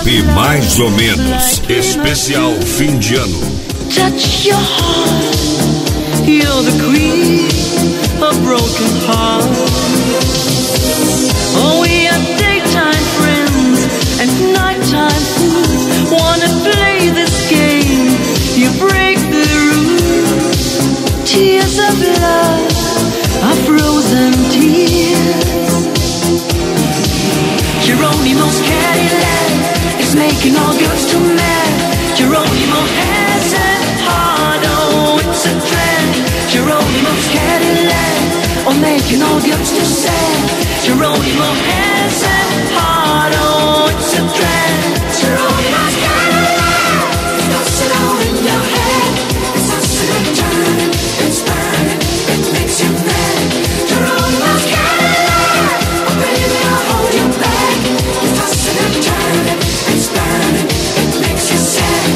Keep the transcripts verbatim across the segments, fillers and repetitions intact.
Top Mais ou Menos, especial fim de ano. Touch your heart, you're the queen of broken hearts. Oh, we are daytime friends and nighttime fools. Wanna play this game, you break the rules. Tears of love are frozen tears. Geronimo's Cadillac is making all girls too mad. Geronimo has a heart, oh, it's a trend. Geronimo's Cadillac, oh, making all girls too sad. Geronimo has a heart, oh, it's a trend. Geronimo's Cadillac, it's tossing all in your head. It's tossing and turning, it's burning, it makes you mad. Geronimo's Cadillac, oh baby, I'll hold you back. It's tossing and turning, it's burning, it makes you sad.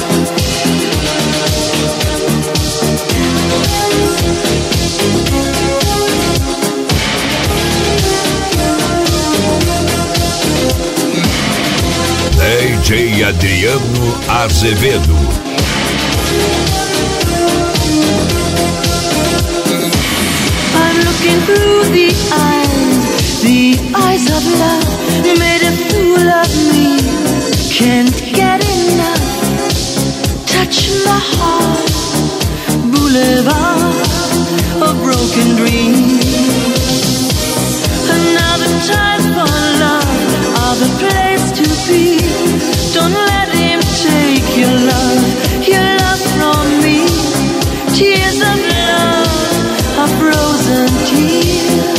D J Adriano Azevedo. I'm looking through the eyes, the eyes of love, made a fool of me, can't get enough. Touch my heart, boulevard of broken dreams. Another time for love, other place to be. Don't let him take your love, your love from me. Tears of love are frozen tears.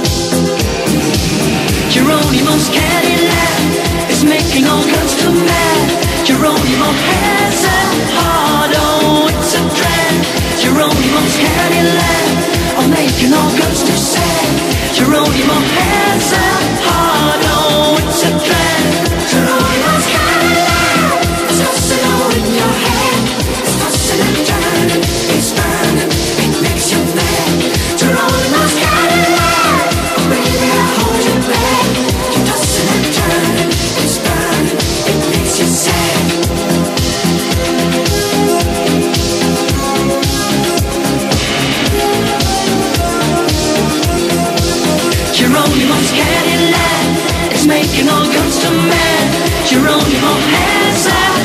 Geronimo's Cadillac is making all girls too mad. Geronimo has a heart, oh, it's a trend. Geronimo's Cadillac, oh, making all girls too sad. Geronimo has a heart, oh, it's a trend. Geronimo's Cadillac, it's tossing all in your head. It's tossing and turning, it's burning, it makes you mad. Geronimo's Cadillac, oh baby, I'll hold you back. You're tossing and turning, it's burning, it makes you sad. Geronimo's Cadillac is making all girls too mad. Geronimo has a